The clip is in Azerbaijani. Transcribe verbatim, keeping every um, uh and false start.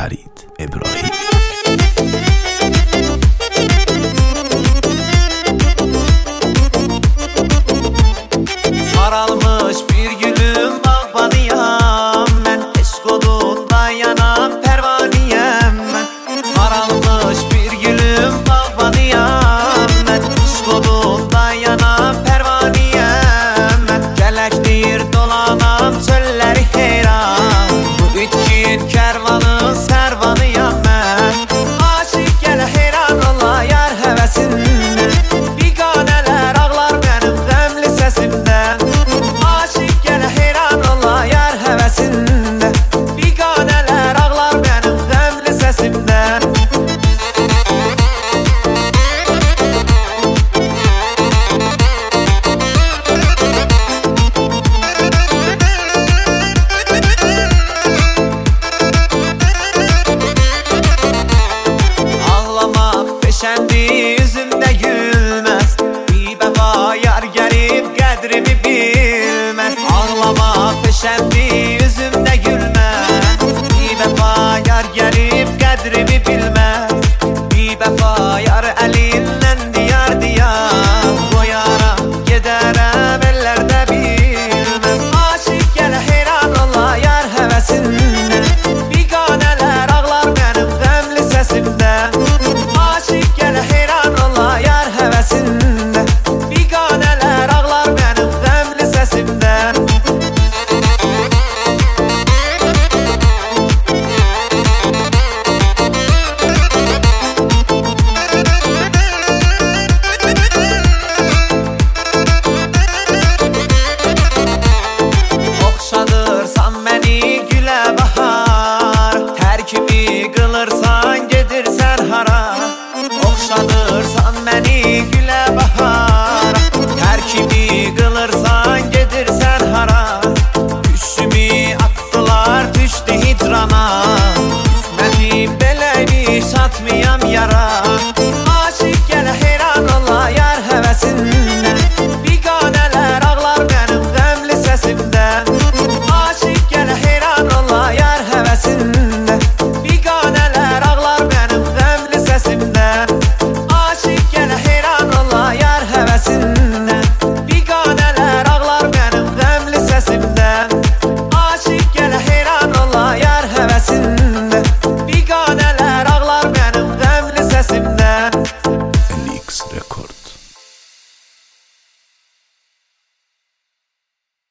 Fərid İbrahim. Saralmış bir gülüm bağbanıyam mən, eşq odunda yanan pərvaniyəm mən. Saralmış bir gülüm bağbanıyam mən, eşq odunda yanan pərvaniyəm mən. Gələkdir dolanam çölləri heyran, bu itkin kərvanın sərvanıyam mən. Aşıq gələ heyran ola yar həvəsindən, biganələr ağlar mənim qəmli səsimdən. Aşıq gələ heyran ola yar həvəsindən, biganələr ağlar mənim qəmli səsimdən. Ağlamaq peşəndi üzümdə gülməz, bir bəfa yar gəlib qədrimi bilməz. Ağlamaq peşəndi üzümdə gülməz, bir bəfa yar gəlib qədrimi bilməz. Bir bəfa yar əlindən diyar diyar qoyaram, gedərəm ellərdə bilməz. Aşıq gələ heyran ola yar həvəsindən, biganələr ağlar mənim qəmli səsimdən. Aşıq gələ heyran ola yar həvəsindən, biganələr ağlar mənim qəmli səsimdən. Oxşadırsan məni gülə bahar, tərkimi qılırsan gedirsən hara. Oxşadırsan məni gülə bahar, tərkimi qılırsan gedirsən hara. Düşümü atdılar düşdü hicrana,